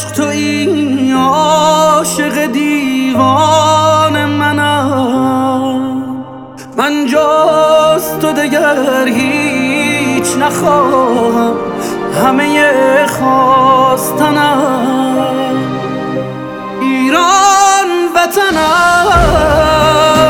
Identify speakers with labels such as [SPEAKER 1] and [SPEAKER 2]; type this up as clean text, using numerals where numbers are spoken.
[SPEAKER 1] عشق تویی، عاشق دیوان منم. من جز تو دگر هیچ نخواهم، همه خواستنم